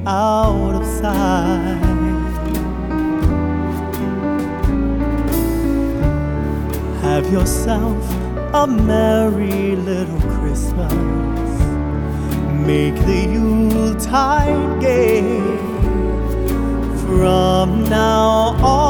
out of sight. Have yourself a merry little Christmas. Make the Yuletide gay. From now on